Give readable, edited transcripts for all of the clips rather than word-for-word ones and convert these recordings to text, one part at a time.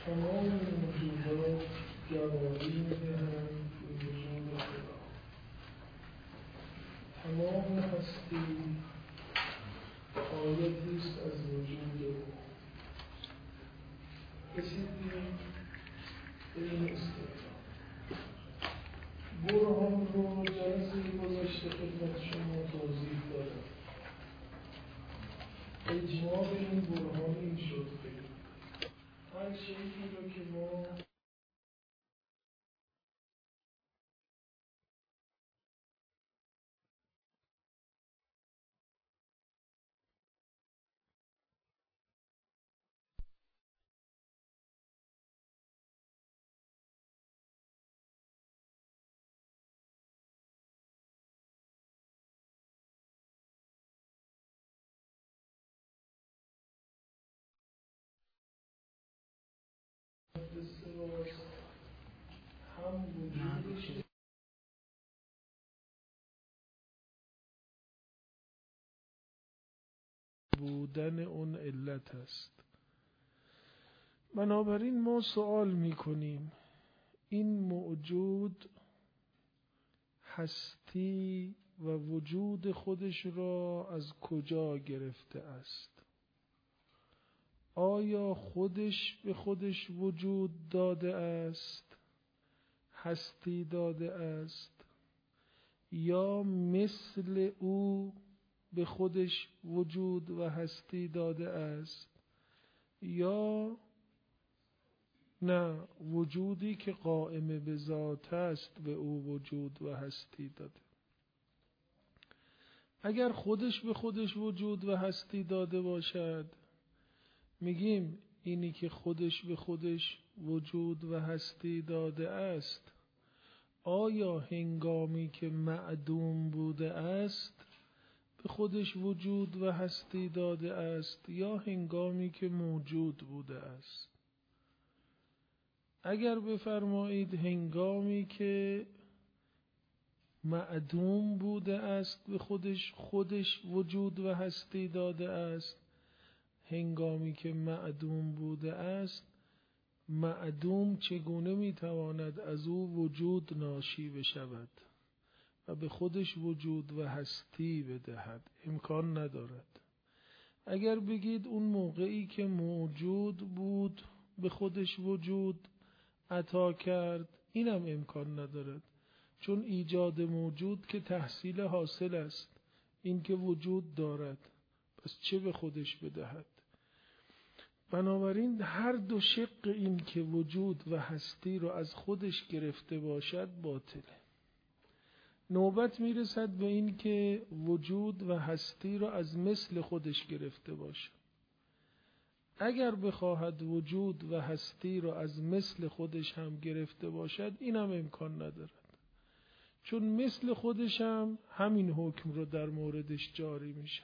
تمام موجودات گواهی می‌دهند به وجود خدا. تمام هستی آیتی است از وجود او. رسیدیم به این استدلال. برهان رو جلسه گذشته خدمت شما توضیح دادم. اجماع این برهان این شد که هر شیئی رو که ما هم وجودش بودن اون علت است. بنابراین ما سوال میکنیم این موجود هستی و وجود خودش را از کجا گرفته است؟ آیا خودش به خودش وجود داده است؟ هستی داده است؟ یا مثل او به خودش وجود و هستی داده است؟ یا نه وجودی که قائم به ذات است به او وجود و هستی داده؟ اگر خودش به خودش وجود و هستی داده باشد میگیم اینی که خودش به خودش وجود و هستی داده است آیا هنگامی که معدوم بوده است به خودش وجود و هستی داده است یا هنگامی که موجود بوده است؟ اگر بفرمایید هنگامی که معدوم بوده است به خودش وجود و هستی داده است، هنگامی که معدوم بوده است، معدوم چگونه میتواند از او وجود ناشی بشود و به خودش وجود و هستی بدهد؟ امکان ندارد. اگر بگید اون موقعی که موجود بود به خودش وجود عطا کرد، اینم امکان ندارد، چون ایجاد موجود که تحصیل حاصل است، این که وجود دارد، پس چه به خودش بدهد؟ بنابراین هر دو شق این که وجود و هستی رو از خودش گرفته باشد باطله. نوبت میرسد به این که وجود و هستی رو از مثل خودش گرفته باشد. اگر بخواهد وجود و هستی رو از مثل خودش هم گرفته باشد، این هم امکان ندارد، چون مثل خودش هم همین حکم رو در موردش جاری میشد.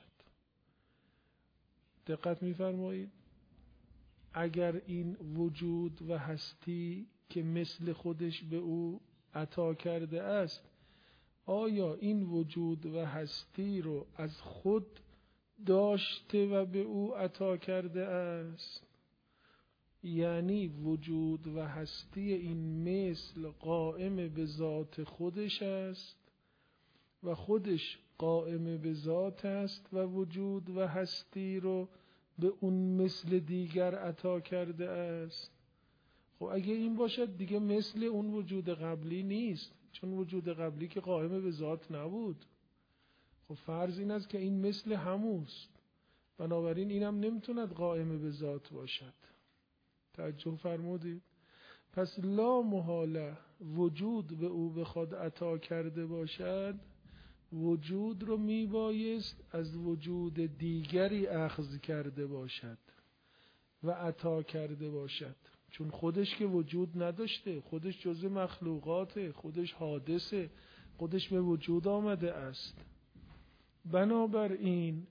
دقت میفرمایید؟ اگر این وجود و هستی که مثل خودش به او عطا کرده است، آیا این وجود و هستی رو از خود داشته و به او عطا کرده است؟ یعنی وجود و هستی این مثل قائم به ذات خودش است و خودش قائم به ذات است و وجود و هستی رو به اون مثل دیگر عطا کرده است. خب اگه این باشد دیگه مثل اون وجود قبلی نیست، چون وجود قبلی که قائم به ذات نبود. خب فرض این است که این مثل هموست، بنابراین اینم نمیتوند قائم به ذات باشد. توجه فرمودید؟ پس لا محاله وجود به او بخواد عطا کرده باشد، وجود رو میبایست از وجود دیگری اخذ کرده باشد و عطا کرده باشد، چون خودش که وجود نداشته، خودش جزء مخلوقاته، خودش حادثه، خودش به وجود آمده است. بنابراین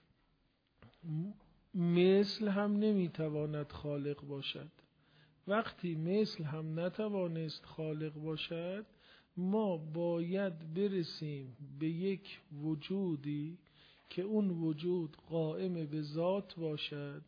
مثل هم نمیتواند خالق باشد. وقتی مثل هم نتوانست خالق باشد، ما باید برسیم به یک وجودی که اون وجود قائم به ذات باشد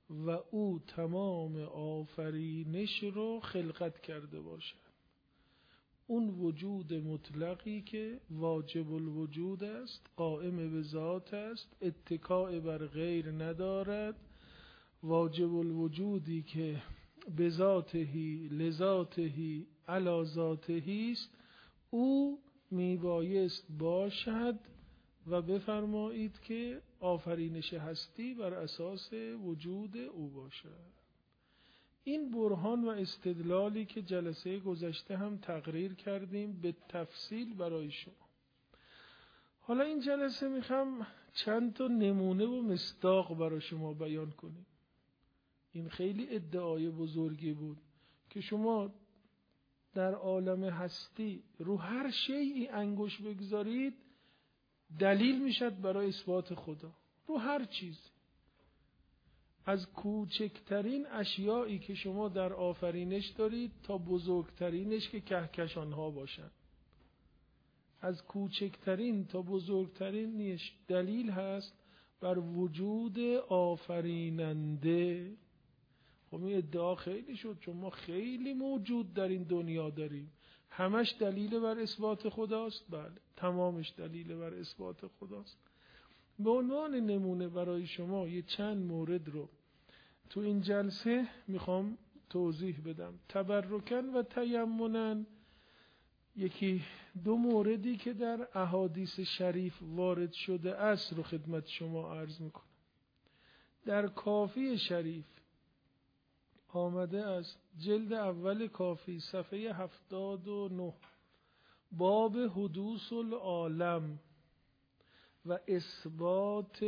و او تمام آفرینش رو خلقت کرده باشد. اون وجود مطلقی که واجب الوجود است، قائم به ذات است، اتکاء بر غیر ندارد، واجب الوجودی که به ذاتهی لذاتهی علی ذاتهی است، او میبایست باشد و بفرمایید که آفرینش هستی بر اساس وجود او باشد. این برهان و استدلالی که جلسه گذشته هم تقریر کردیم به تفصیل برای شما. حالا این جلسه میخوام چند تا نمونه و مصداق برای شما بیان کنیم. این خیلی ادعای بزرگی بود که شما در عالم هستی رو هر شیئی انگوش بگذارید دلیل میشد برای اثبات خدا، رو هر چیز، از کوچکترین اشیایی که شما در آفرینش دارید تا بزرگترینش که کهکشانها باشند، از کوچکترین تا بزرگترین نیش دلیل هست بر وجود آفریننده. خب این ادعا خیلی شد چون ما خیلی موجود در این دنیا داریم، همش دلیل بر اثبات خداست. بله، تمامش دلیل بر اثبات خداست. به عنوان نمونه برای شما یه چند مورد رو تو این جلسه میخوام توضیح بدم. تبرکن و تیمنن، یکی دو موردی که در احادیث شریف وارد شده است رو خدمت شما عرض میکنم. در کافی شریف آمده است، جلد اول کافی صفحه 79، باب حدوث العالم و اثبات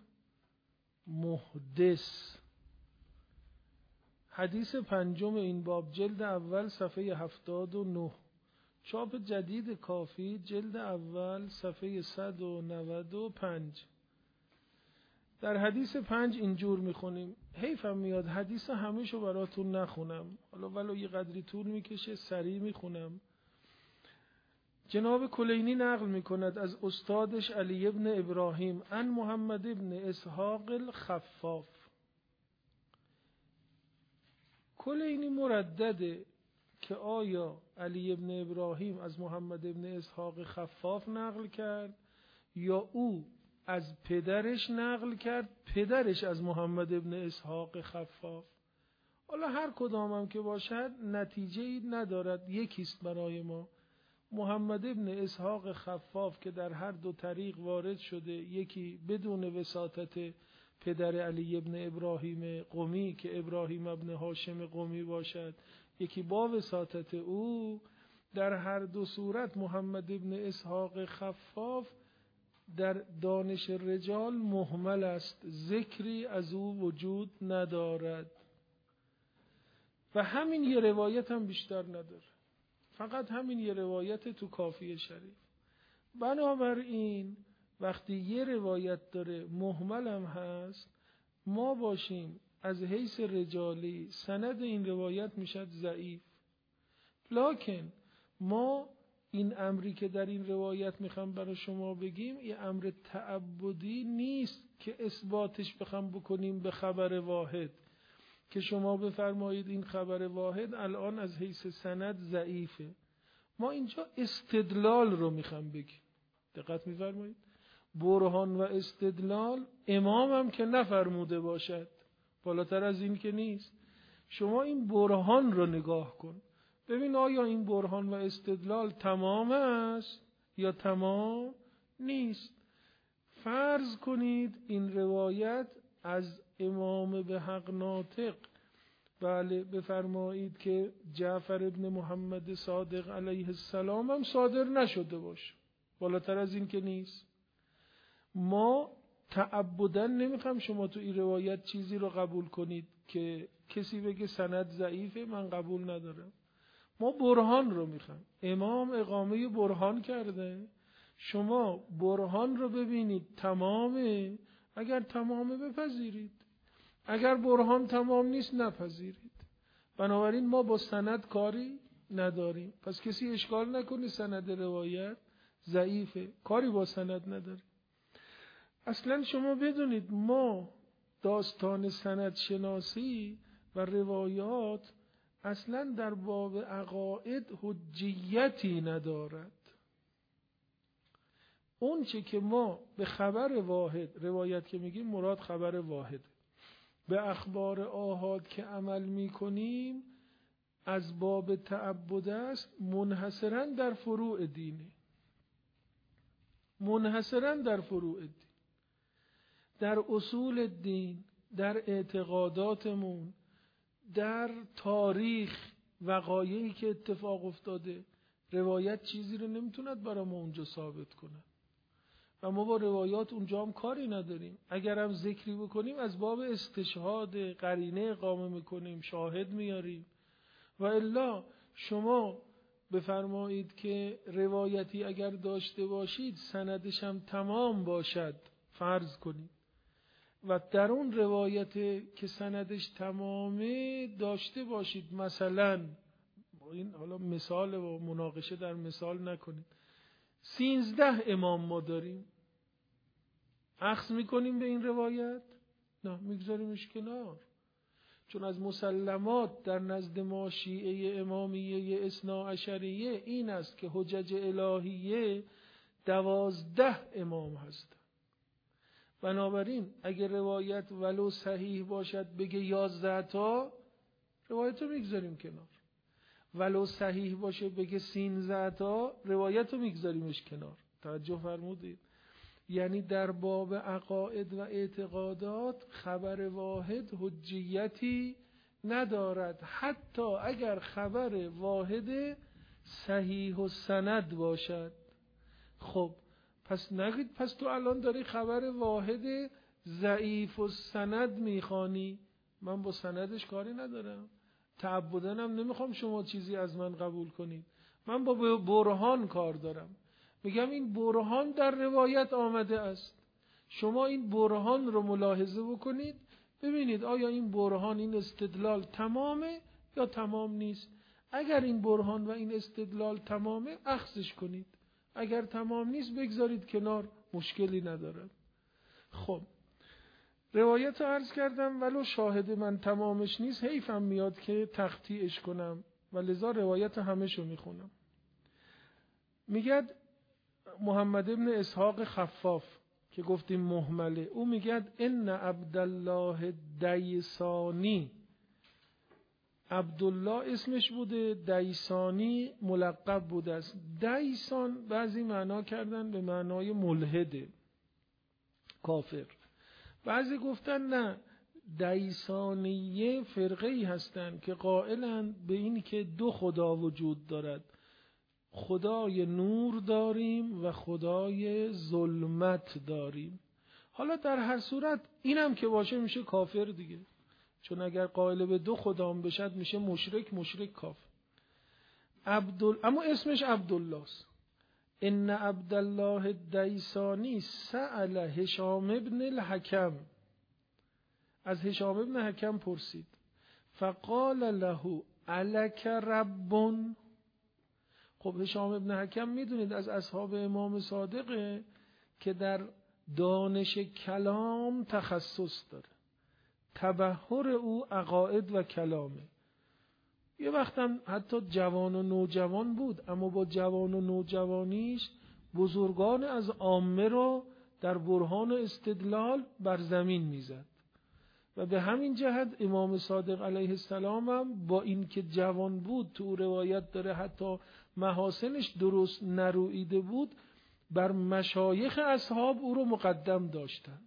المحدث، حدیث پنجم این باب، جلد اول صفحه 79، چاپ جدید کافی جلد اول صفحه 195. در حدیث 5 اینجور میخونیم، حیفم میاد حدیث همیشو براتون نخونم، حالا ولو یه قدری طول میکشه سریع میخونم. جناب کلینی نقل میکند از استادش علی ابن ابراهیم عن محمد ابن اسحاق الخفاف. کلینی مردده که آیا علی ابن ابراهیم از محمد ابن اسحاق خفاف نقل کرد یا او از پدرش نقل کرد، پدرش از محمد ابن اسحاق خفاف. حالا هر کدامم که باشد نتیجه‌ای ندارد، یکیست برای ما. محمد ابن اسحاق خفاف که در هر دو طریق وارد شده، یکی بدون وساطت پدر علی ابن ابراهیم قمی که ابراهیم ابن هاشم قمی باشد، یکی با وساطت او، در هر دو صورت محمد ابن اسحاق خفاف در دانش رجال مهمل است، ذکری از او وجود ندارد و همین یه روایت هم بیشتر نداره، فقط همین یه روایت تو کافی شریف. بنابراین وقتی یه روایت داره مهمل هم هست، ما باشیم از حیث رجالی سند این روایت میشد ضعیف. لکن ما این امری که در این روایت میخوام برای شما بگیم، یه امر تعبدی نیست که اثباتش بخوام بکنیم به خبر واحد که شما بفرمایید این خبر واحد الان از حیث سند ضعیفه. ما اینجا استدلال رو میخوام بگیم. دقت میفرمایید؟ برهان و استدلال امام هم که نفرموده باشد، بالاتر از این که نیست. شما این برهان رو نگاه کن، ببین آیا این برهان و استدلال تمام است یا تمام نیست. فرض کنید این روایت از امام به حق ناطق، بله، بفرمایید که جعفر ابن محمد صادق علیه السلام هم صادر نشده باشه، بالاتر از این که نیست. ما تعبداً نمیخوام شما تو این روایت چیزی رو قبول کنید که کسی بگه سند ضعیفه من قبول ندارم. ما برهان رو میخوام. امام اقامه برهان کرده، شما برهان رو ببینید تمامه، اگر تمامه بپذیرید، اگر برهان تمام نیست نپذیرید. بنابراین ما با سند کاری نداریم. پس کسی اشکال نکنه سند روایت ضعیفه، کاری با سند نداریم. اصلا شما بدونید ما داستان سند شناسی و روایات اصلا در باب عقاید حجیتی ندارد. اون چه که ما به خبر واحد، روایت که میگیم مراد خبر واحد، به اخبار آحاد که عمل میکنیم از باب تعبد است، منحصراً در فروع دینه، منحصراً در فروع دین، در اصول دین، در اعتقاداتمون، در تاریخ وقایعی که اتفاق افتاده. روایت چیزی رو نمیتوند برای ما اونجا ثابت کنه و ما با روایات اونجا هم کاری نداریم. اگر هم ذکری بکنیم از باب استشهاد، قرینه اقامه میکنیم، شاهد میاریم. و الا شما بفرمایید که روایتی اگر داشته باشید سندش هم تمام باشد، فرض کنید، و در اون روایت که سندش تمامه داشته باشید، مثلا این حالا مثال و مناقشه در مثال نکنید، 13 امام ما داریم، اخذ میکنیم به این روایت؟ نه، میگذاریمش کنار. چون از مسلمات در نزد ما شیعه امامیه اثناعشریه این است که حجج الهیه 12 امام هست. بنابراین اگر روایت ولو صحیح باشد بگه 11 تا، روایت رو میگذاریم کنار. ولو صحیح باشه بگه 13 تا، روایت رو میگذاریمش کنار. توجه فرمودید؟ یعنی در باب عقاید و اعتقادات خبر واحد حجیتی ندارد، حتی اگر خبر واحد صحیح و سند باشد. خب پس نگید پس تو الان داری خبر واحد ضعیف و سند میخوانی. من با سندش کاری ندارم، تعبدن هم نمیخوام شما چیزی از من قبول کنید. من با برهان کار دارم. میگم این برهان در روایت آمده است، شما این برهان رو ملاحظه بکنید، ببینید آیا این برهان، این استدلال تمامه یا تمام نیست. اگر این برهان و این استدلال تمامه اخذش کنید، اگر تمام نیست بگذارید کنار، مشکلی نداره. خب روایت رو عرض کردم، ولو شاهد من تمامش نیست حیفم میاد که تقطیعش کنم و لذا روایت همشو میخونم. میگد محمد ابن اسحاق خفاف که گفتیم مهمله، او میگد ان عبدالله دیسانی، عبدالله اسمش بوده، دیسانی ملقب بوده است. دیسان بعضی معنا کردن به معنای ملحده، کافر. بعضی گفتن نه، دیسانیه فرقه ای هستند که قائلند به این که 2 خدا وجود دارد، خدای نور داریم و خدای ظلمت داریم. حالا در هر صورت اینم که باشه میشه کافر دیگه، چون اگر قائل به 2 خدا بشد میشه مشرک کافر. اما اسمش عبدالله است. ان عبدالله دیسانی سأل هشام ابن الحکم، از هشام ابن حکم پرسید، فقال له الک رب. خب هشام ابن حکم میدونید از اصحاب امام صادقه که در دانش کلام تخصص داره، تبحر او عقاید و کلامه. یه وقتم حتی جوان و نوجوان بود، اما با جوان و نوجوانیش بزرگان از عامه رو در برهان و استدلال بر زمین میزد. و به همین جهت امام صادق علیه السلام هم با این که جوان بود، تو روایت داره حتی محاسنش درست نرویده بود، بر مشایخ اصحاب او رو مقدم داشتند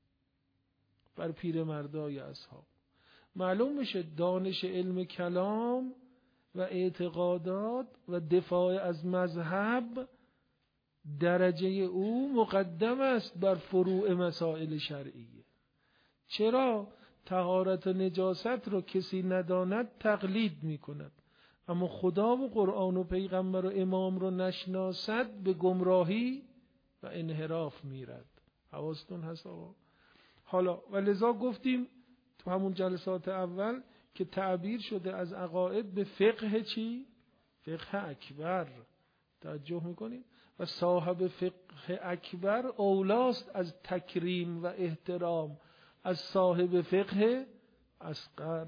بر پیرمردای اصحاب. معلوم میشه دانش علم کلام و اعتقادات و دفاع از مذهب درجه او مقدم است بر فروع مسائل شرعیه. چرا؟ طهارت و نجاست رو کسی نداند تقلید میکند، اما خدا و قرآن و پیغمبر و امام رو نشناسد به گمراهی و انحراف میرد. حواستون هست آقا؟ حالا ولذا گفتیم تو همون جلسات اول که تعبیر شده از عقاید به فقه چی؟ فقه اکبر. توجه میکنیم؟ و صاحب فقه اکبر اولاست از تکریم و احترام از صاحب فقه اصغر.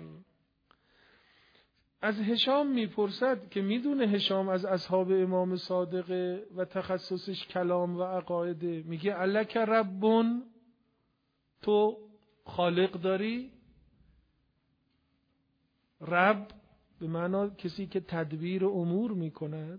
از هشام میپرسد که میدونه هشام از اصحاب امام صادق و تخصصش کلام و عقایده. میگه الک ربون، تو خالق داری؟ رب به معنی کسی که تدبیر امور میکند.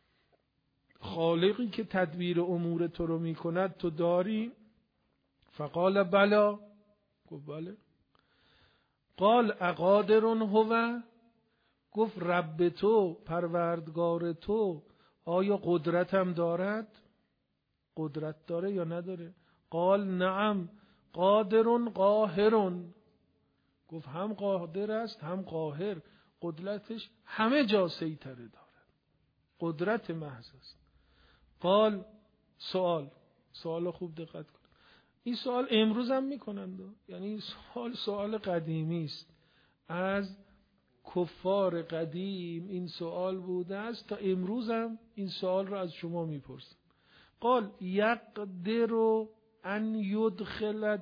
خالقی که تدبیر امور تو رو میکند تو داری؟ فقال بلا، گفت بله. قال اقادر هو، گفت رب تو، پروردگار تو، آیا قدرت هم دارد؟ قدرت داره یا نداره؟ قال نعم قادر قاهر، گفت هم قادر است هم قاهر، قدرتش همه جا سیطره دارد، قدرت محض است. قال سوال خوب دقت کن. این سوال امروز هم میکنند، یعنی این سوال قدیمی است، از کفار قدیم این سوال بوده است تا امروز هم این سوال را از شما میپرسن. قال یقدر ان یدخل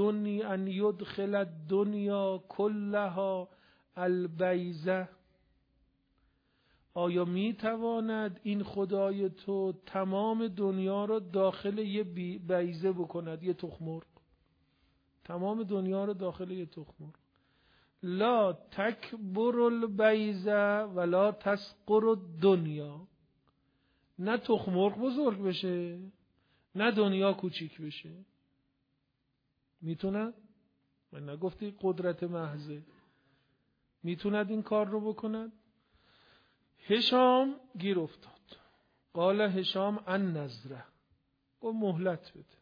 الدنیا کلها البیضه، آیا میتواند این خدای تو تمام دنیا را داخل یه بیضه بکند، یه تخم مرغ، تمام دنیا را داخل یه تخم مرغ. لا تکبر البیضه ولا تصغر الدنیا، نه تخم مرغ بزرگ بشه نه دنیا کوچیک بشه. میتوند؟ من نگفتی قدرت محضه، میتوند این کار رو بکند؟ هشام گیر افتاد. قال هشام ان نظره، گفت مهلت بده.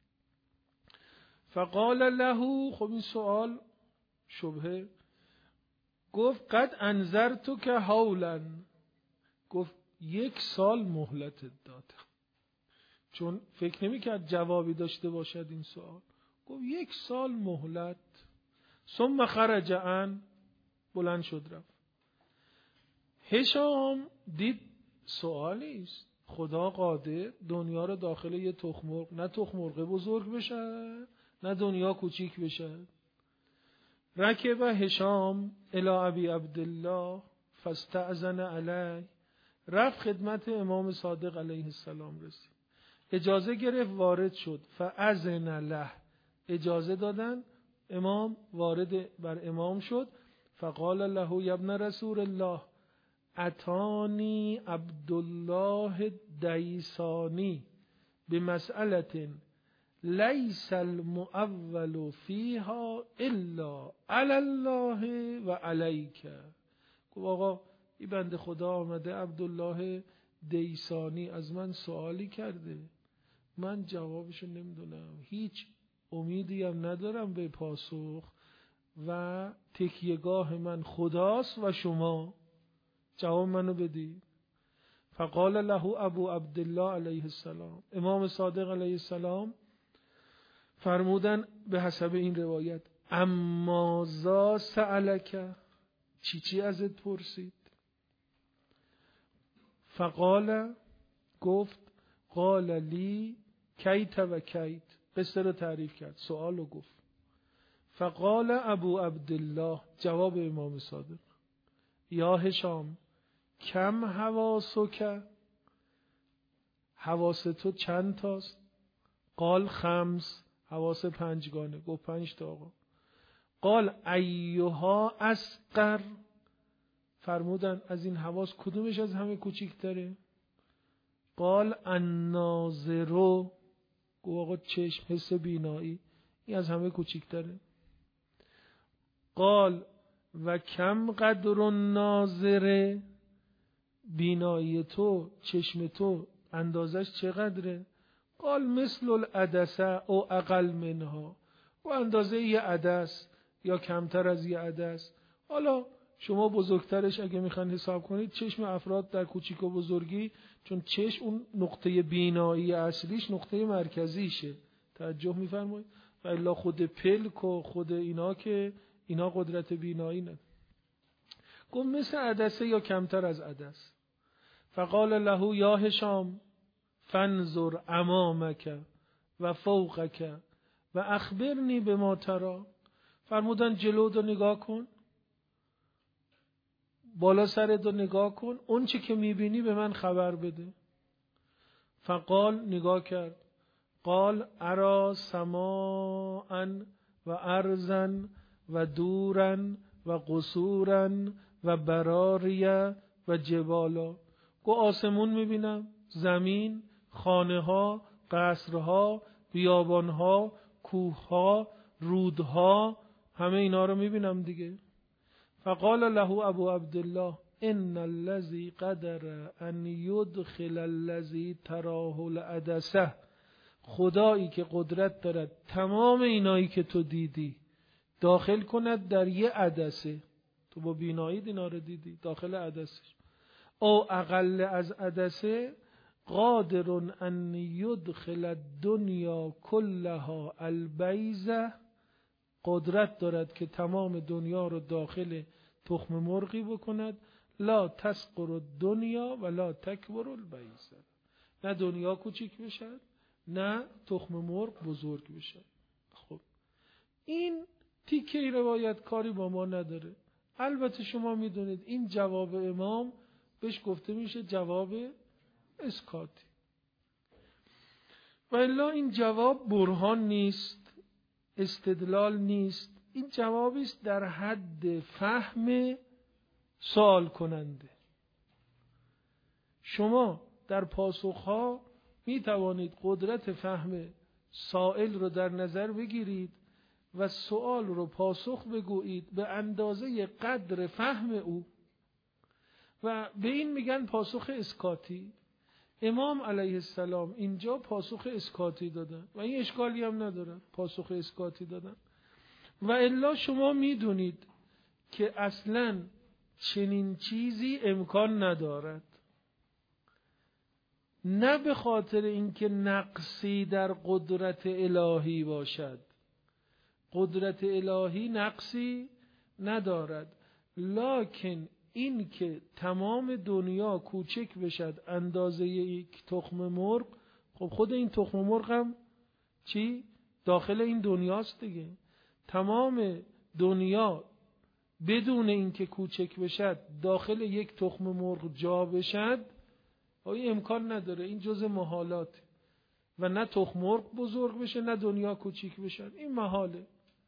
فقال له، خب این سوال شبهه، گفت قد انذرتک حولا، گفت 1 سال مهلت داد، چون فکر نمی‌کرد جوابی داشته باشد این سوال. گفت 1 سال مهلت. ثم خرج عن، بلند شد رفت. هشام دید سوالی است، خدا قادر دنیا رو داخل یه تخم مرغ، نه تخم مرغ بزرگ بشه نه دنیا کوچیک بشه. رکب هشام الی ابی عبدالله فاستأذن علیه، رفت خدمت امام صادق علیه السلام رسید، اجازه گرفت، وارد شد. فاذن له، اجازه دادن، امام وارد بر امام شد. فقال له یا ابن رسول الله اتانی عبدالله دیسانی بمسئلة لیس المؤول فیها الا علی الله و علیک. گفت آقا این بنده خدا آمده عبدالله دیسانی از من سوالی کرده، من جوابشو نمیدونم، هیچ امیدی هم ندارم به پاسخ و تکیهگاه من خداست و شما جواب منو بدید. فقال له ابو عبدالله علیه السلام، امام صادق علیه السلام فرمودن به حسب این روایت اما ذا سألک، چی ازت پرسید؟ فقال، گفت قال لی کیت و کیت، قصه رو تعریف کرد، سوال رو گفت. فقال ابو عبدالله، جواب امام صادق، یا هشام کم حواسک، حواس تو چند تاست؟ قال 5، حواس 5 گانه، گفت 5 تا آقا. قال ایها اصغر، فرمودن از این حواس کدومش از همه کوچیک‌تره؟ قال الناظر، گفت آقا چشم، حس بینایی، این از همه کوچیک‌تره. قال و کم قدر الناظر، بینایی تو، چشم تو اندازش چقدره؟ قال مثل العدسه او اقل منها، و اندازه یه عدس یا کمتر از یه عدس. حالا شما بزرگترش اگه میخوان حساب کنید، چشم افراد در کوچیک و بزرگی، چون چشم اون نقطه بینایی اصلیش نقطه مرکزیشه، توجه میفرمایید، و الا خود پلک و خود اینا که اینا قدرت بینایی نداره. گفت مثل عدسه یا کمتر از عدس. فقال له یا هشام فانظر امامک و فوقک و اخبرنی بما تری. فرمودن جلو رو نگاه کن، بالا سرت رو نگاه کن، اون چی که میبینی به من خبر بده. فقال، نگاه کرد، قال ارا سماء و ارضا و دورا و قصورا و براریه و جبالا. گو آسمون میبینم، زمین، خانه ها، قصرها، بیابانها، کوهها، رودها، همه اینا رو میبینم دیگه. فقال له ابو عبدالله ان الذي قدر ان يدخل الذي تراه العدسه. خدایی که قدرت دارد تمام اینایی که تو دیدی داخل کند در یه عدسه. تو با بینایی اینا رو دیدی داخل عدسه، او اقل از عدسه، قادر ان يدخل الدنيا كلها البیضه. قدرت دارد که تمام دنیا رو داخل تخم مرغی بکند. لا تسقر الدنیا و لا تکبر البیضه. نه دنیا کوچیک بشد نه تخم مرغ بزرگ بشد. خب این تیکه روایت کاری با ما نداره. البته شما میدونید این جواب امام بهش گفته میشه جواب اسکاتی. و الا این جواب برهان نیست، استدلال نیست، این جوابی است در حد فهم سوال کننده. شما در پاسخها می توانید قدرت فهم سائل رو در نظر بگیرید و سوال رو پاسخ بگویید به اندازه قدر فهم او، و به این میگن پاسخ اسکاتی. امام علیه السلام اینجا پاسخ اسکاتی دادن و این اشکالی هم نداره، پاسخ اسکاتی دادن. و الا شما میدونید که اصلا چنین چیزی امکان ندارد، نه به خاطر اینکه نقصی در قدرت الهی باشد. قدرت الهی نقصی ندارد، لکن این که تمام دنیا کوچک بشد اندازه یک تخم مرغ، خب خود این تخم مرغ هم چی؟ داخل این دنیاست دیگه. تمام دنیا بدون اینکه کوچک بشد داخل یک تخم مرغ جا بشد، این امکان نداره، این جز محالات. و نه تخم مرغ بزرگ بشه نه دنیا کوچیک بشد، این محاله.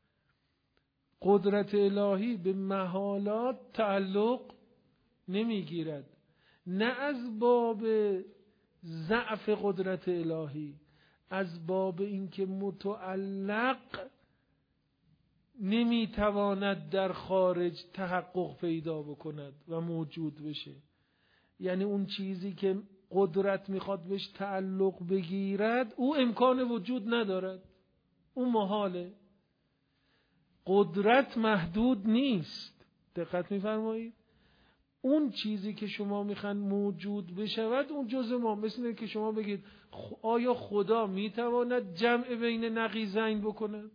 قدرت الهی به محالات تعلق نمیگیرد، نه از باب ضعف قدرت الهی، از باب اینکه متعلق نمیتواند در خارج تحقق پیدا بکند و موجود بشه. یعنی اون چیزی که قدرت میخواد بهش تعلق بگیرد او امکان وجود ندارد، اون محاله. قدرت محدود نیست، دقت میفرمایید؟ اون چیزی که شما میخوان موجود بشود اون جز ما. مثل که شما بگید آیا خدا میتواند جمع بین نقیضین بکنه؟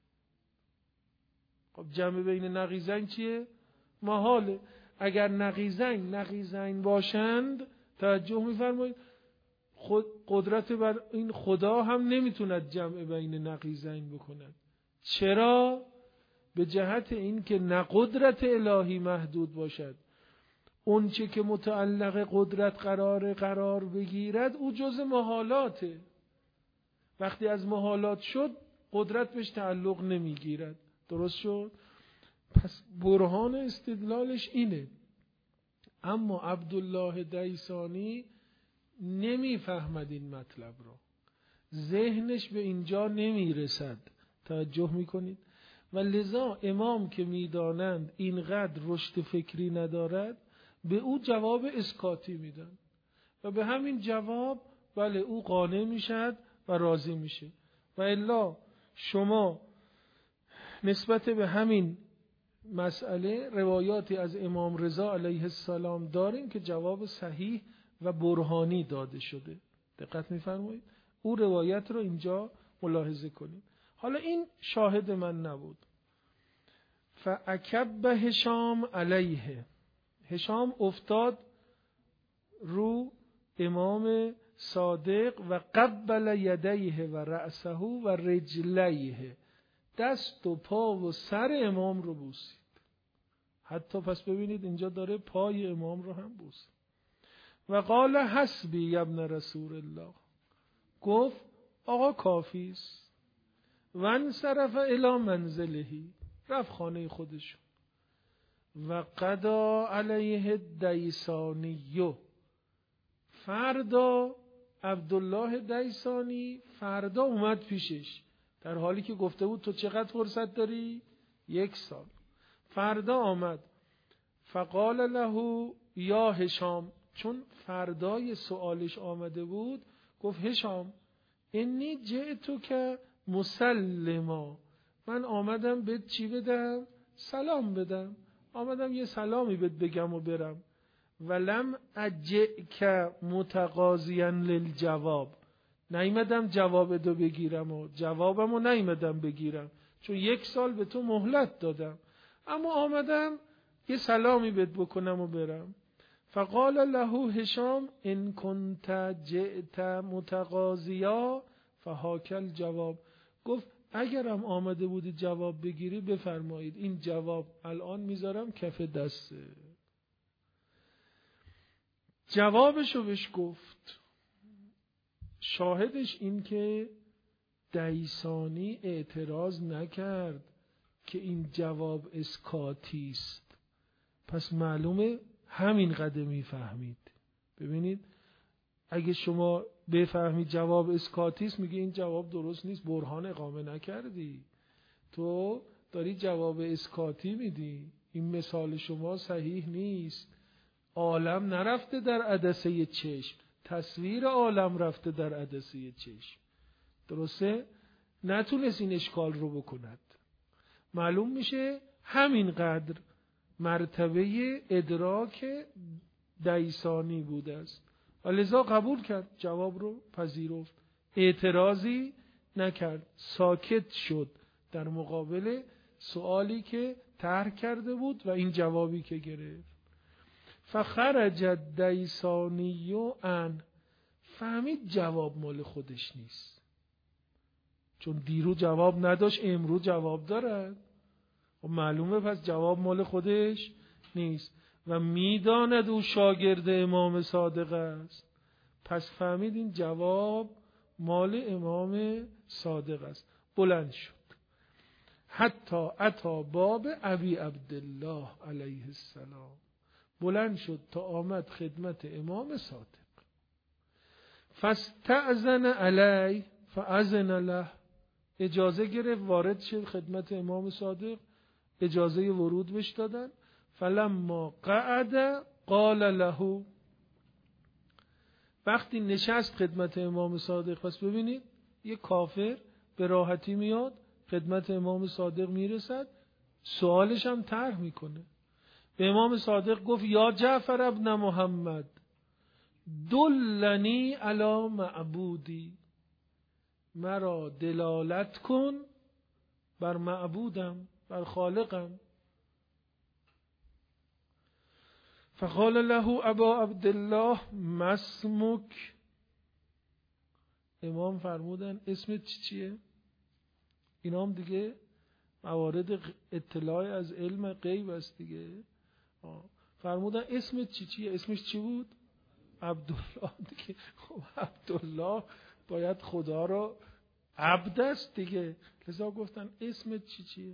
خب جمع بین نقیضین چیه؟ محاله. اگر نقیضین باشند، توجه میفرمایید، قدرت بر این خدا هم نمیتوند جمع بین نقیضین بکند. چرا؟ به جهت این که نه قدرت الهی محدود باشد، اون چه که متعلق قدرت قرار بگیرد او جز محالاته. وقتی از محالات شد قدرت بهش تعلق نمیگیرد. درست شد؟ پس برهان استدلالش اینه. اما عبدالله دیسانی نمیفهمد این مطلب رو، ذهنش به اینجا نمیرسد. توجه میکنید؟ و لذا امام که میدانند اینقدر رشد فکری ندارد به او جواب اسکاتی میدن و به همین جواب بله او قانع میشد و راضی میشه. و الا شما نسبت به همین مسئله روایاتی از امام رضا علیه السلام داریم که جواب صحیح و برهانی داده شده. دقت میفرمایید؟ او روایت رو اینجا ملاحظه کنید. حالا این شاهد من نبود. فاکب هشام علیه، هشام افتاد رو امام صادق و قبل یدیه و رأسه و رجلیه، دست و پا و سر امام رو بوسید. حتی پس ببینید اینجا داره پای امام رو هم بوسید. و قال حسبی ابن رسول الله، گفت آقا کافیست. و انصرف الی منزلهی، رفت خانه خودشون. و قضا علیه دیسانی، فردا عبدالله دیسانی فردا اومد پیشش، در حالی که گفته بود تو چقدر فرصت داری؟ 1 سال. فردا آمد. فقال له یا هشام، چون فردای سوالش آمده بود گفت هشام انی جئتک مسلما، من آمدم بهت چی بدم؟ سلام بدم، آمدم یه سلامی بهت بگم و برم. ولم اجئک متقاضیا للجواب، نیومدم جواب دو بگیرم و جوابمو نیومدم بگیرم، چون 1 سال به تو مهلت دادم، اما آمدم یه سلامی بهت بکنم و برم. فقال له هشام ان کنت جئت متقاضیا فهاک الجواب، گفت اگرم آمده بودی جواب بگیری بفرمایید، این جواب الان میذارم کف دسته. جوابشو بهش گفت. شاهدش این که دیسانی اعتراض نکرد که این جواب اسکاتی است، پس معلومه همین قدر میفهمید. ببینید اگه شما بفهمید جواب اسکاتی است، میگه این جواب درست نیست، برهان اقامه نکردی، تو داری جواب اسکاتی میدی، این مثال شما صحیح نیست، عالم نرفته در عدسه چشم، تصویر عالم رفته در عدسه چشم. درسته؟ نتونست این اشکال رو بکند. معلوم میشه همین قدر مرتبه ادراک دیسانی بوده است و لذا قبول کرد، جواب رو پذیرفت، اعتراضی نکرد، ساکت شد در مقابل سوالی که طرح کرده بود و این جوابی که گرفت. فخرج دیسانی ان، فهمید جواب مال خودش نیست، چون دیرو جواب نداشت امروز جواب دارد و معلومه پس جواب مال خودش نیست و میداند او شاگرد امام صادق است، پس فهمید این جواب مال امام صادق است. بلند شد حتی اتی باب ابی عبدالله علیه السلام، بلند شد تا آمد خدمت امام صادق. فاستأذن علی فاذن له، اجازه گرفت وارد شد خدمت امام صادق، اجازه ورود بهش دادن. فلما قعد قال له، وقتی نشست خدمت امام صادق، پس ببینید یک کافر به راحتی میاد خدمت امام صادق میرسد، سوالش هم طرح میکنه. به امام صادق گفت یا جعفر ابن محمد دلنی علی معبودی، مرا دلالت کن بر معبودم، بر خالقم. فقال له ابا عبدالله ما اسمک، امام فرمودن اسمت چیه؟ اینا هم دیگه موارد اطلاع از علم غیب است دیگه. فرمودن اسمت چیه؟ اسمش چی بود؟ عبدالله دیگه. خب عبدالله باید خدا را عبد است دیگه، لذا گفتن اسمت چیه؟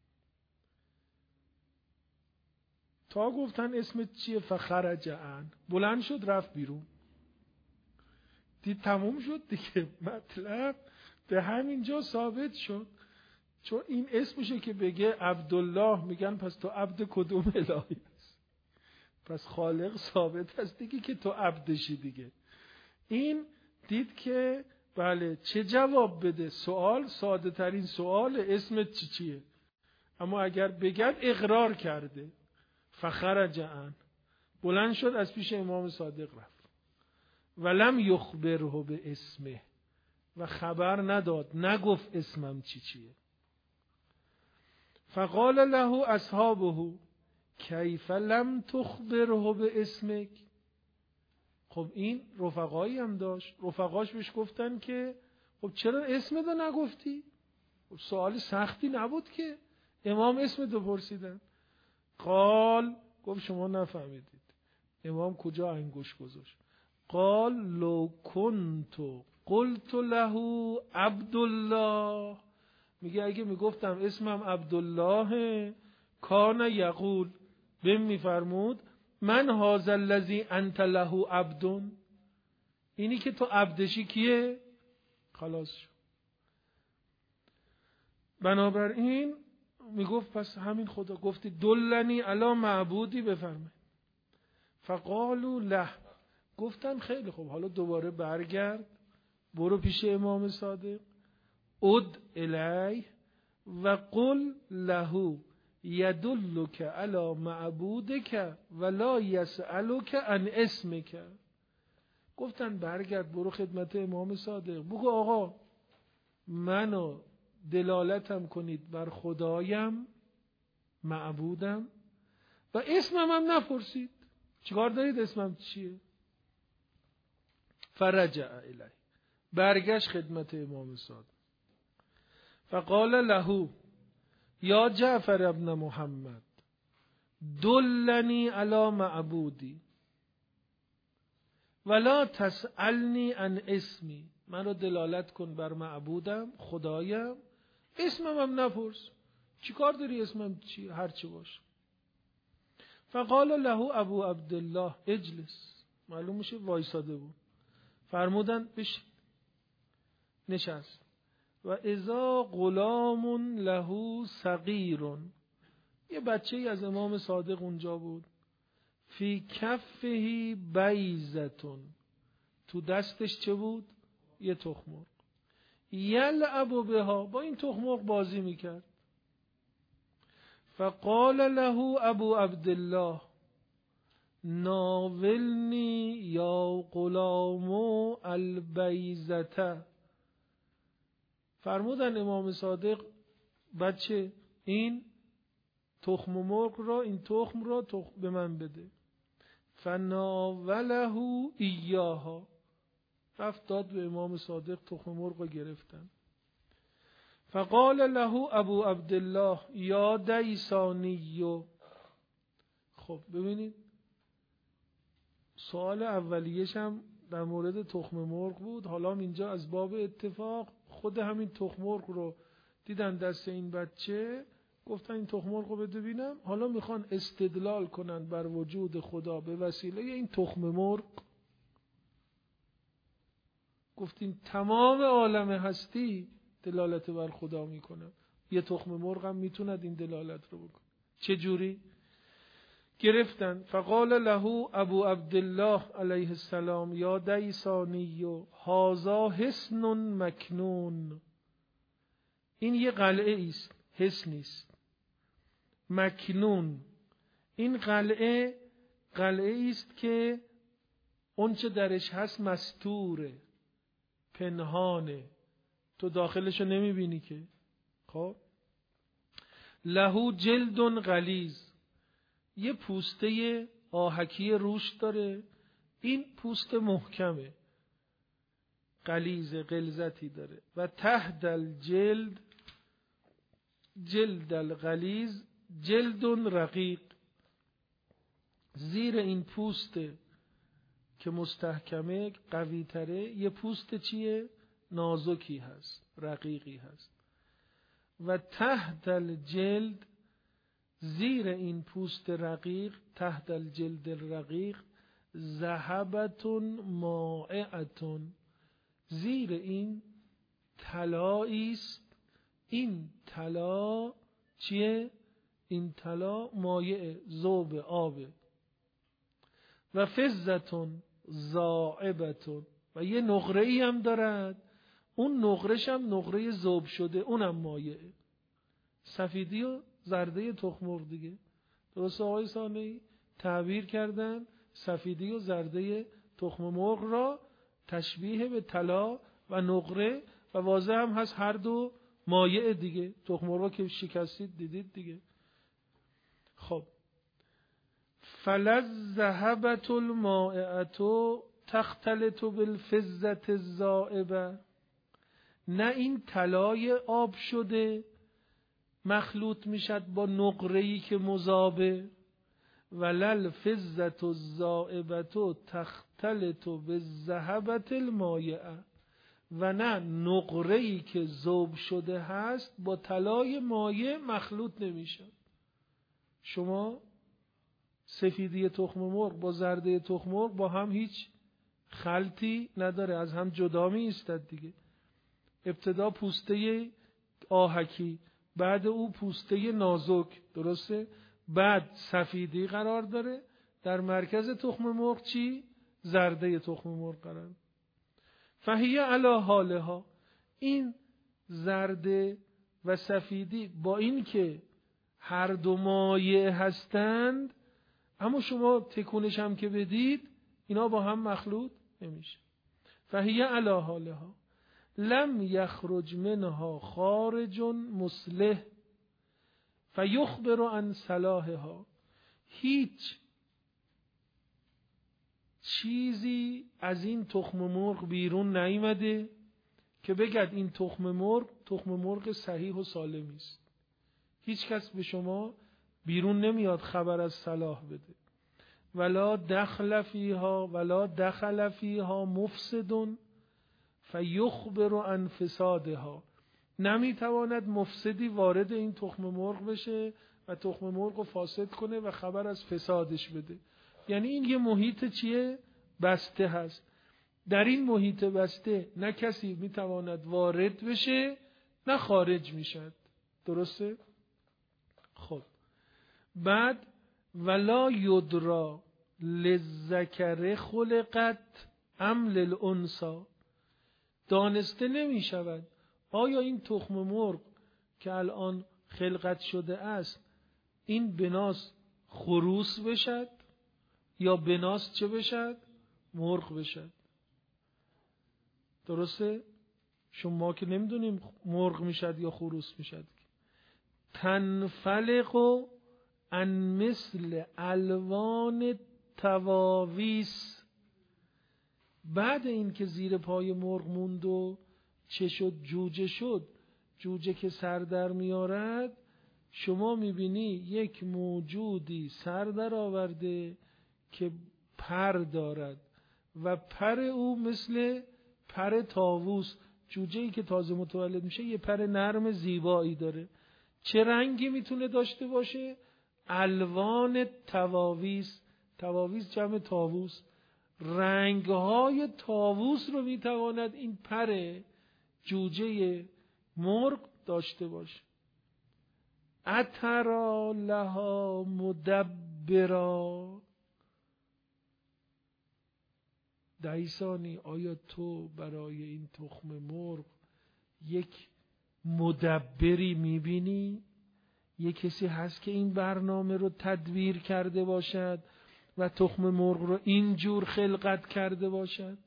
تا گفتن اسمت چیه فخرج عن، بلند شد رفت بیرون. دید تموم شد دیگه، مطلب به همین جا ثابت شد، چون این اسمشه که بگه عبدالله، میگن پس تو عبد کدوم الهی است؟ پس خالق ثابت است دیگه که تو عبدشی دیگه. این دید که بله چه جواب بده، سوال ساده ترین سوال اسمت چیه، اما اگر بگن اقرار کرده. فخرج عن، بلند شد از پیش امام صادق رفت. ولم یخبره به اسمه، و خبر نداد، نگفت اسمم چیه. فقال له اصحابه کیف لم تخبره به اسمک، خب این رفقایی هم داشت، رفقاش بهش گفتن که خب چرا اسمتو نگفتی؟ خب سوال سختی نبود که. امام اسمتو پرسیدن. قال، گفت شما نفهمیدید. امام کجا انگوش گذاشت؟ قال لو کنت قلت له عبدالله، میگه اگه میگفتم اسمم عبدالله، کان یقول، بهم میفرمود من هذا الذی انت له عبد، اینی که تو عبدشی کیه؟ خلاص شد. بنابراین میگفت پس همین خدا گفتی دلنی علی معبودی بفرمایید. فقالوا له، گفتن خیلی خوب، حالا دوباره برگرد، برو پیش امام صادق، اد الیه و قل له یدلک علی معبودک ولا یسألک عن اسمک. گفتن برگرد برو خدمت امام صادق، بگو آقا منو دلالتم کنید بر خدایم، معبودم، و اسمم هم نپرسید. چیکار دارید اسمم چیه؟ فرجع الیه، برگشت خدمت امام صادق. فقال له یا جعفر ابن محمد دلنی علی معبودی ولا تسألنی عن اسمی، منو دلالت کن بر معبودم، خدایم، اسمم هم نپرس. چی کار داری اسمم چی؟ هر چی باشه. فقال له ابو عبدالله اجلس، معلوم میشه وایساده بود. فرمودن بشین، نشست. و اذا غلام له صغیر، یه بچه ای از امام صادق اونجا بود. فی کفه بیضة، تو دستش چه بود؟ یه تخم مرغ. یلعب بها، با این تخم مرغ بازی میکرد. فقال له ابو عبدالله ناولنی یا غلام البیضة، فرمودن امام صادق بچه این تخم مرغ را، این تخم را به من بده. فناوله ایاها، رفت داد به امام صادق، تخم مرغ را گرفتن. فقال له ابو عبدالله یا دیسانی. خب ببینید سوال اولیش هم در مورد تخم مرغ بود، حالا اینجا از باب اتفاق خود همین تخم مرغ رو دیدن دست این بچه، گفتن این تخم مرغ رو بده ببینم. حالا میخوان استدلال کنن بر وجود خدا به وسیله این تخم مرغ. گفتیم تمام عالم هستی دلالت بر خدا میکنه، یه تخم مرغ هم میتوند این دلالت رو بکنه. چه جوری؟ گرفتن. فقال له ابو عبدالله علیه السلام یا دیسانی هذا حصن مکنون، این یه قلعه است، حصن نیست. مکنون، این قلعه است که اون چه درش هست مستوره، پنهانه، تو داخلشو نمیبینی که. خب له جلد غلیظ، یه پوسته آهکی روش داره، این پوست محکمه، غلیظ، غلظتی داره. و تحت الجلد جلد الغلیظ جلد رقیق، زیر این پوست که مستحکمه، قوی تره، یه پوست چیه؟ نازکی هست، رقیقی هست. و تحت الجلد، زیر این پوست رقیق، تحت الجلد الرقیق ذهبتون مائعتون، زیر این طلایی است. این طلا چیه؟ این طلا مایع، ذوب، آبه. و فضتون ذائبتون، و یه نقره ای هم دارد، اون نقرهش هم نقره ذوب شده، اونم مایعه. سفیدی و زرده تخم مرغ دیگه. درسته آقای صانعی؟ تعبیر کردن سفیدی و زرده تخم مرغ را تشبیه به طلا و نقره، و واضح هم هست هر دو مایع دیگه. تخم مرغ که شکستید دیدید دیگه. خب فلذهبت المائعه تختلط بالفضة الذائبه، نه این طلای آب شده مخلوط میشد با نقره‌ای که مذابه، ولل فضة الذائبه تختلط بالذهبة المایعه، و نه نقره‌ای که ذوب شده هست با طلای مایع مخلوط نمیشه. شما سفیدی تخم مرغ با زرده تخم مرغ با هم هیچ خلطی نداره، از هم جدا می ایستد دیگه. ابتدا پوسته آهکی، بعد او پوسته نازک، درسته؟ بعد سفیدی قرار داره، در مرکز تخم مرغ چی؟ زرده تخم مرغ قرار. فهیه علی حالها، این زرده و سفیدی با این که هر دو مایع هستند، اما شما تکونش هم که بدید اینا با هم مخلوط نمیشه. فهیه علی حالها لم یخرج منها خارج مصلح فیخبر عن صلاحها، هیچ چیزی از این تخم مرغ بیرون نیامده که بگد این تخم مرغ صحیح و سالمی است. هیچ کس به شما بیرون نمیاد خبر از صلاح بده. ولا دخل فیها مفسد فیخبر عن فسادها، نمیتواند مفسدی وارد این تخم مرغ بشه و تخم مرغ رو فاسد کنه و خبر از فسادش بده. یعنی این یه محیط چیه؟ بسته هست. در این محیط بسته نه کسی میتواند وارد بشه نه خارج میشد. درسته؟ خب بعد ولا یدرا للذکر خلقت ام للانثی، دانسته نمی شود آیا این تخم مرغ که الان خلقت شده است این بناس خروس بشد یا بناس چه بشد؟ مرغ بشد. درسته؟ شما که نمیدونیم مرغ میشد یا خروس میشد. تنفلق عن مثل الوان تواویس، بعد این که زیر پای مرغ موند و چه شد؟ جوجه شد. جوجه که سر در میارد شما میبینی یک موجودی سر در آورده که پر دارد و پر او مثل پر طاووس. جوجه‌ای که تازه متولد میشه یه پر نرم زیبایی داره. چه رنگی میتونه داشته باشه؟ الوان تواویس. تواویس جمع طاووس. رنگهای طاووس رو میتواند این پر جوجه مرغ داشته باشه. اترا لها مدبرا، دیسانی آیا تو برای این تخم مرغ یک مدبری میبینی؟ یک کسی هست که این برنامه رو تدبیر کرده باشد و تخم مرغ رو اینجور خلقت کرده باشد؟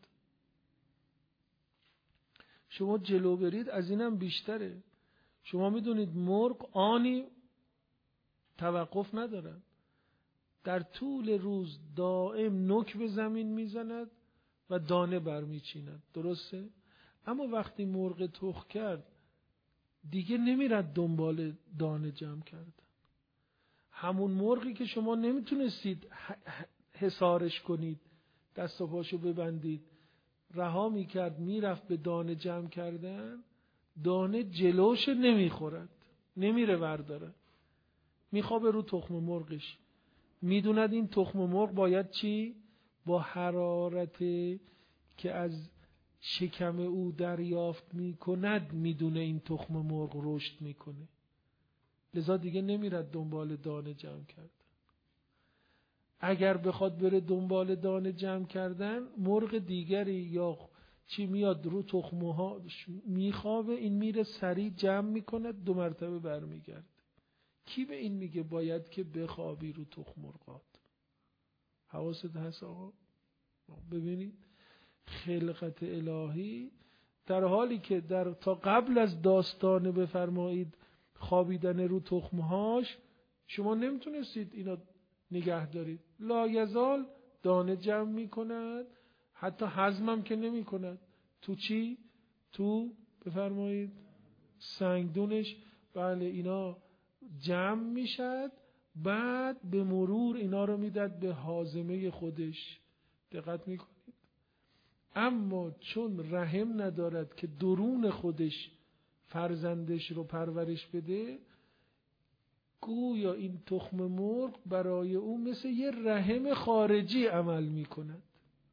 شما جلو برید از اینم بیشتره. شما میدونید مرغ آنی توقف ندارد، در طول روز دائم نوک به زمین میزند و دانه برمیچیند. درسته؟ اما وقتی مرغ تخم کرد دیگه نمیرد دنبال دانه جمع کردن. همون مرغی که شما نمیتونستید حصارش کنید، دست و پاشو ببندید، رها میکرد میرفت به دانه جمع کردن، دانه جلوش نمیخورد، نمیره ورداره، میخوابه رو تخم مرغش. میدوند این تخم مرغ باید چی؟ با حرارت که از شکم او دریافت میکند میدونه این تخم مرغ رشد میکنه، لذا دیگه نمیرد دنبال دانه جمع کردن. اگر بخواد بره دنبال دانه جمع کردن، مرغ دیگری یا چی میاد رو تخمه ها میخوابه، این میره سریع جمع میکنه، 2 مرتبه برمیگرد. کی به این میگه باید که بخوابی رو تخم مرغات؟ حواست هست آقا؟ ببینید خلقت الهی در حالی که تا قبل از داستان بفرمایید خوابیدن رو تخمهاش شما نمیتونستید اینا نگه دارید. لا یزال دانه جمع میکند، حتی هضمم که نمی کند. تو چی؟ تو بفرمایید سنگدونش. بله اینا جمع میشد، بعد به مرور اینا رو میداد به هاضمه خودش. دقت میکنید؟ اما چون رحم ندارد که درون خودش فرزندش رو پرورش بده، گویا این تخم مرغ برای او مثل یه رحم خارجی عمل میکند.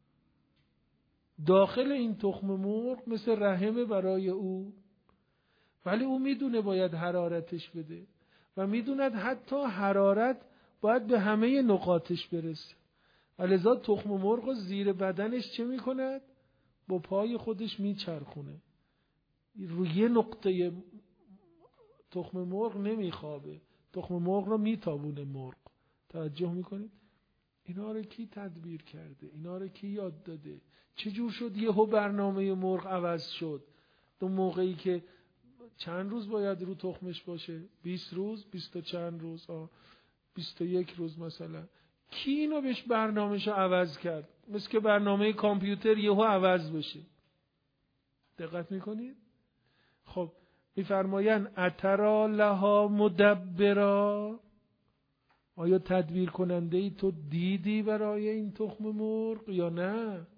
داخل این تخم مرغ مثل رحم برای او، ولی او میدونه باید حرارتش بده و میدوند حتی حرارت باید به همه نقاطش برسه. ولذا تخم مرغ زیر بدنش چه میکند؟ با پای خودش میچرخونه. روی یه نقطه تخم مرغ نمیخوابه، تخم مرغ رو میتابونه مرغ. توجه میکنید؟ اینا رو کی تدبیر کرده؟ اینا رو کی یاد داده؟ چجور شد یهو برنامه مرغ عوض شد؟ تو موقعی که چند روز باید رو تخمش باشه؟ 20 روز، 20 و چند روز، 21 روز مثلا. کی اینو بهش برنامه‌شو عوض کرد؟ مثل که برنامه کامپیوتر یهو عوض بشه. دقت میکنید؟ خب میفرمایند اترا لها مدبرا، آیا تدبیر کننده ای تو دیدی برای این تخم مرغ یا نه؟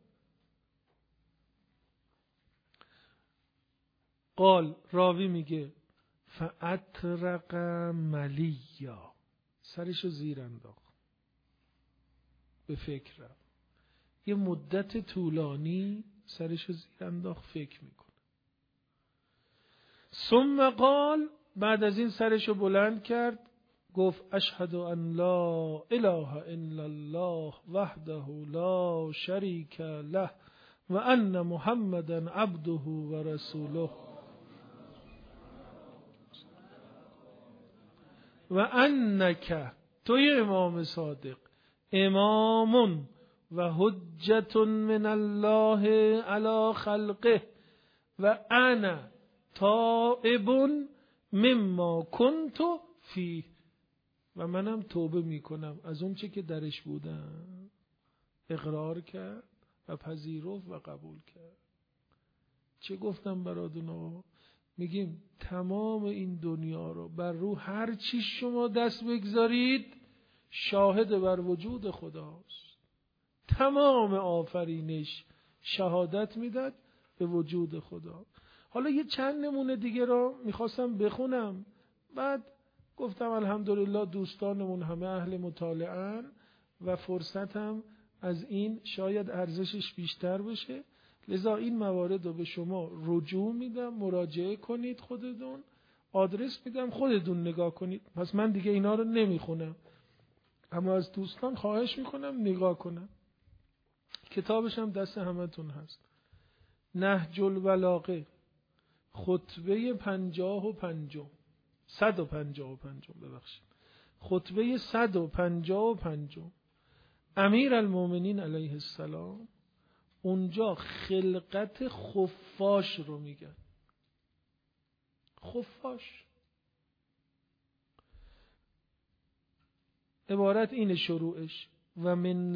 قال، راوی میگه فاطرق ملیا، سرشو زیر انداخت، به فکر رفت. یه مدت طولانی سرشو زیر انداخت، فکر میکنه. ثم قال، بعد از این سرشو بلند کرد، گفت اشهد ان لا اله الا الله وحده لا شریک له و ان محمدا عبده و رسوله و انک، توی امام صادق، امام و حجت من الله علی خلقه و انا تائب مما کنت فیه، و منم توبه میکنم از اون چه که درش بودم. اقرار کرد و پذیرفت و قبول کرد. چه گفتم برادونا؟ میگیم تمام این دنیا رو بر رو هر چی شما دست بگذارید شاهد بر وجود خداست. تمام آفرینش شهادت میداد به وجود خدا. حالا یه چند نمونه دیگه رو میخواستم بخونم، بعد گفتم الحمدلله دوستانمون همه اهل مطالعه‌ان و فرصتم از این شاید ارزشش بیشتر بشه، لذا این موارد رو به شما رجوع میدم، مراجعه کنید، خودتون آدرس میدم، خودتون نگاه کنید. پس من دیگه اینا رو نمیخونم، اما از دوستان خواهش میکنم نگاه کنم. کتابش هم دست همتون هست، نهج البلاغه، خطبه 155 ببخشید، خطبه 155 امیر المومنین علیه السلام. اونجا خلقت خفاش رو میگن. خفاش عبارت اینه شروعش، و من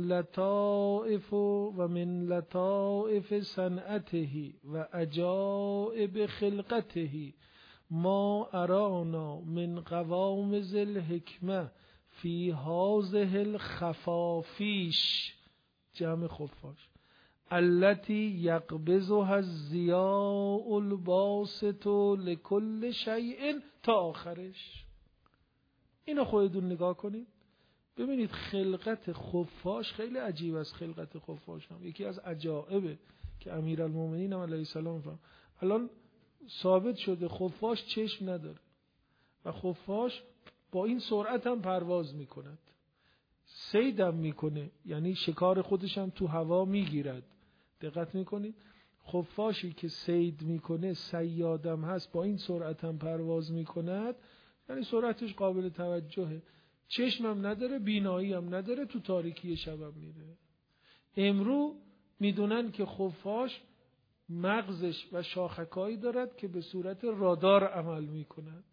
لطائف صنعته و عجائب خلقته ما ارانا من قوامز الحکمه فی هذه الخفافیش، جمع خفاش، التي یقبضها الضیاء الباسط لكل شیء، تا آخرش. اینو خودتون نگاه کنید ببینید. خلقت خفاش خیلی عجیب است. خلقت خفاش هم یکی از عجائبه که امیرالمومنین علیه السلام فرمود. الان ثابت شده خفاش چشم نداره و خفاش با این سرعت هم پرواز میکند، صید هم میکنه، یعنی شکار خودش هم تو هوا میگیرد. دقت میکنید؟ خفاشی که صید میکنه، صیادم هست، با این سرعت هم پرواز میکند، یعنی سرعتش قابل توجهه. چشم هم نداره، بینایی هم نداره، تو تاریکی شبم میره. امرو میدونن که خفاش مغزش و شاخکایی دارد که به صورت رادار عمل میکند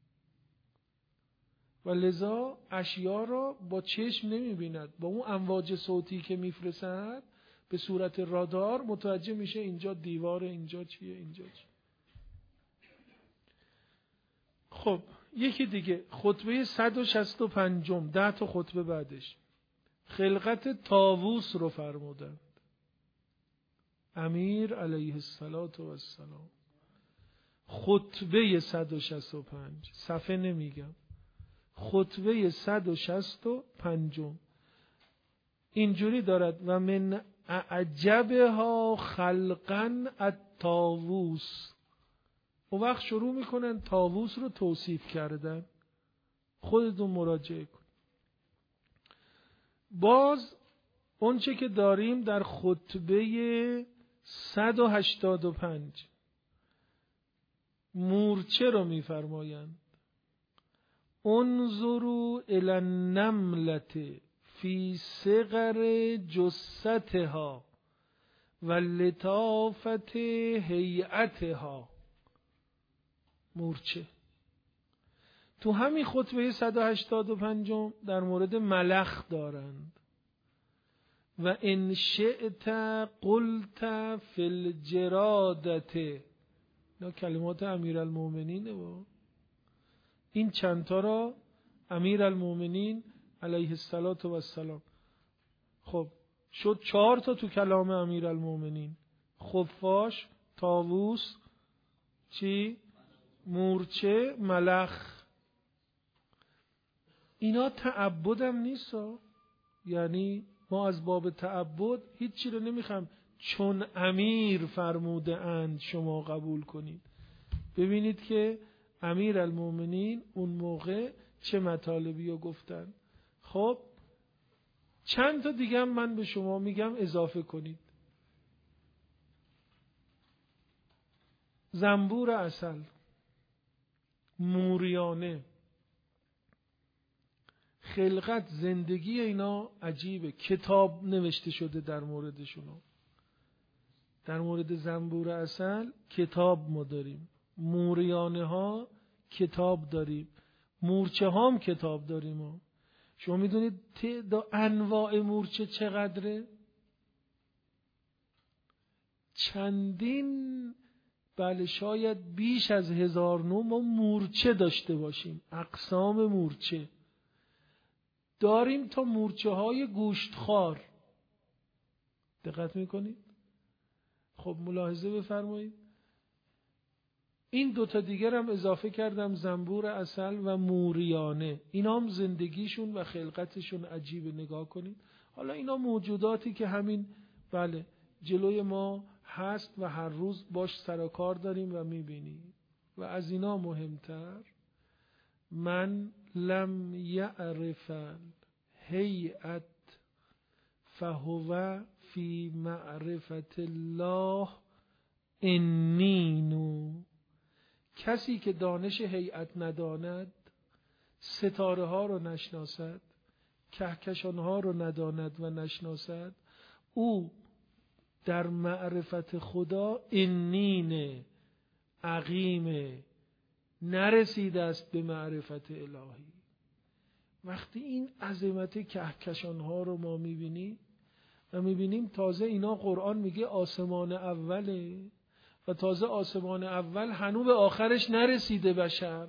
و لذا اشیا را با چشم نمیبیند، با اون امواج صوتی که میفرستند به صورت رادار متوجه میشه اینجا دیواره، اینجا چیه، اینجا چیه. خب یکی دیگه خطبه 165 10 تا خطبه بعدش خلقت طاووس رو فرمودند. امیر علیه السلام خطبه 165 صفحه نمیگم، خطبه 165 اینجوری دارد: و من اعجبها خلقا الطاووس. اون وقت شروع میکنن طاووس رو توصیف کردن. خودتون مراجعه کن. باز اون چه که داریم در خطبه 185 مورچه رو میفرمایند: انظروا الی النملة فی صغر جثتها و لطافت هیئتها. مورچه تو همین خطبه 185 در مورد ملخ دارند: و ان شئت قلت فی الجرادة. اینا کلمات امیرالمومنینه. و این چندتا را امیرالمومنین علیه السلام. خب شد 4 تا تو کلام امیرالمومنین: خفاش، طاووس، چی؟ مورچه، ملخ. اینا تعبدم نیست. یعنی ما از باب تعبد هیچی رو نمیخوام، چون امیر فرموده اند شما قبول کنید. ببینید که امیرالمومنین اون موقع چه مطالبی رو گفتن. خب چند تا دیگه من به شما میگم اضافه کنید. زنبور عسل، موریانه، خلقت، زندگی اینا عجیبه. کتاب نوشته شده در موردشون. در مورد زنبور عسل کتاب ما داریم، موریانه ها کتاب داریم، مورچه ها هم کتاب داریم. شما میدونید تعداد انواع مورچه چقدره؟ چندین، بله شاید بیش از 1000 نوع ما مورچه داشته باشیم. اقسام مورچه داریم تا مورچه های گوشتخوار. دقت میکنید؟ خب ملاحظه بفرمایید. این 2 تا دیگر هم اضافه کردم: زنبور عسل و موریانه. اینا هم زندگیشون و خلقتشون عجیبه. نگاه کنید. حالا اینا موجوداتی که همین بله جلوی ما هست و هر روز باش سر و کار داریم و میبینیم. و از اینا مهمتر: من لم یعرف هیئت فهو فی معرفت الله انینو. کسی که دانش هیئت نداند، ستاره ها رو نشناسد، کهکشان ها رو نداند و نشناسد، او در معرفت خدا انینه، عقیمه، نرسیده است به معرفت الهی. وقتی این عظمت کهکشان ها رو ما میبینیم و میبینیم تازه اینا قرآن میگه آسمان اوله و تازه آسمان اول هنوز به آخرش نرسیده بشر.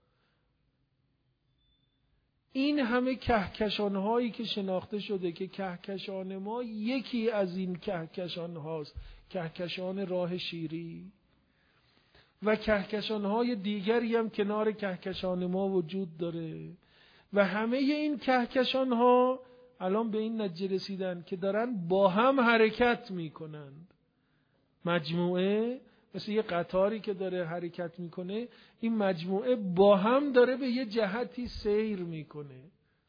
این همه کهکشان هایی که شناخته شده که کهکشان ما یکی از این کهکشان هاست، کهکشان راه شیری، و کهکشان های دیگری هم کنار کهکشان ما وجود داره. و همه این کهکشان ها الان به این نتیجه رسیدن که دارن با هم حرکت میکنند. مجموعه مثل یه قطاری که داره حرکت میکنه، این مجموعه با هم داره به یه جهتی سیر میکنه.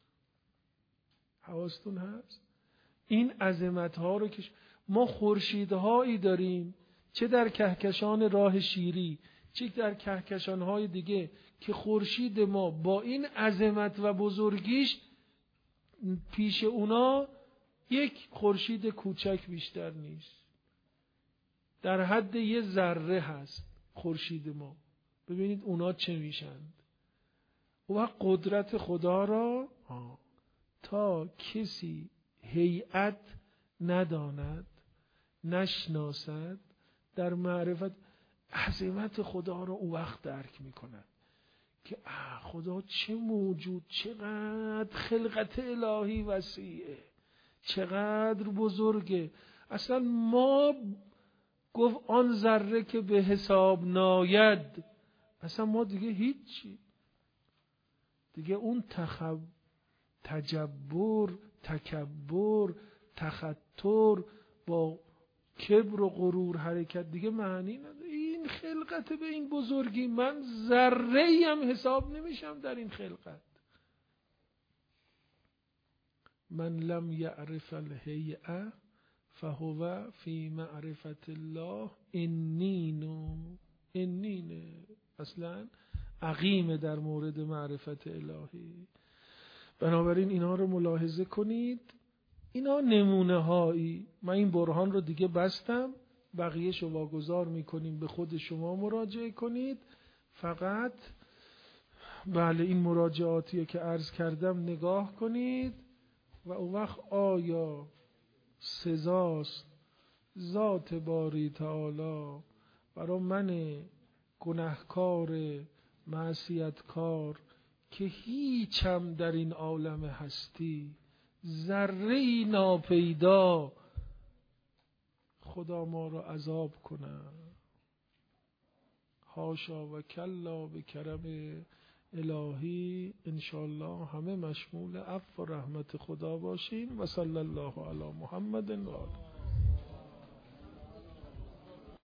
حواستون هست؟ این عظمت ها رو که ما خورشیدهایی داریم، چه در کهکشان راه شیری چه در کهکشان های دیگه، که خورشید ما با این عظمت و بزرگیش پیش اونا یک خورشید کوچک بیشتر نیست. در حد یه ذره هست خورشید ما. ببینید اونا چه میشند. و قدرت خدا را تا کسی هیئت نداند نشناسد در معرفت عظمت خدا رو او وقت درک میکند که خدا چه موجود، چقدر خلقت الهی وسیعه، چقدر بزرگه. اصلا ما گفت آن ذره که به حساب ناید، اصلا ما دیگه هیچی دیگه. اون تجبر، تکبر، تختر، با کبر و غرور حرکت دیگه معنی نداره. این خلقت به این بزرگی، من ذره‌ای هم حساب نمیشم در این خلقت. من لم یعرف الهیئه فهو فی معرفت الله انین اصلا عقیمه در مورد معرفت الهی. بنابراین اینا رو ملاحظه کنید. اینا نمونه هایی. من این برهان رو دیگه بستم، بقیه شو واگذار میکنیم به خود شما مراجعه کنید. فقط بله این مراجعاتیه که عرض کردم نگاه کنید و اون وقت آیا سزاست ذات باری تعالی برای من گناهکار معصیتکار که هیچم در این عالم هستی ذره‌ای ناپیدا، خدا ما را عذاب کنه؟ حاشا و کلا به کرم الهی انشاءالله همه مشمول عفو و رحمت خدا باشیم. و صلی الله علی محمد و آله.